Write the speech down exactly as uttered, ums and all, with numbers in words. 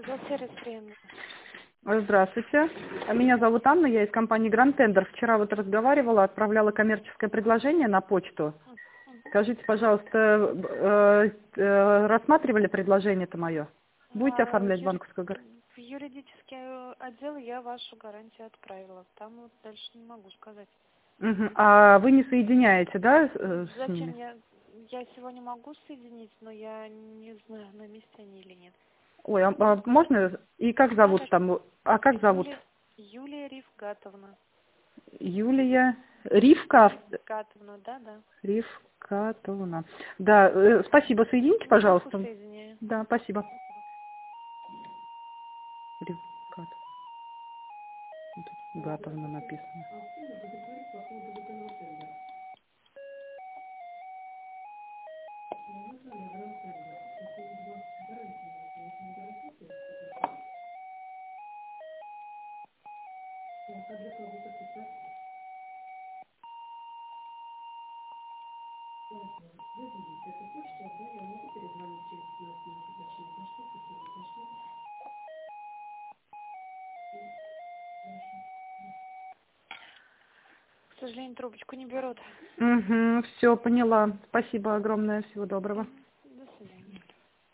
За сервис приемный. Здравствуйте. Меня зовут Анна, я из компании Grand Tender. Вчера вот разговаривала, отправляла коммерческое предложение на почту. Скажите, пожалуйста, э, э, рассматривали предложение-то мое? Будете А, оформлять юри- банковскую гарантию? В юридический отдел я вашу гарантию отправила. Там вот дальше не могу сказать. Мгм. А вы не соединяете, да, с э, с Зачем ними? я... Я сегодня могу соединить, но я не знаю, на месте они или нет. Ой, а, а можно? И как Да, зовут да. там? А как зовут? Юлия, Юлия Ривгатовна. Юлия Ривка. Ривгатовна, да, да. Ривкатовна. Да, э, спасибо. Соедините, Минутку пожалуйста. соединяю. Да, спасибо. Ривкатовна. Тут Гатовна написано. К сожалению, трубочку не берут. Угу, все, поняла. Спасибо огромное. Всего доброго.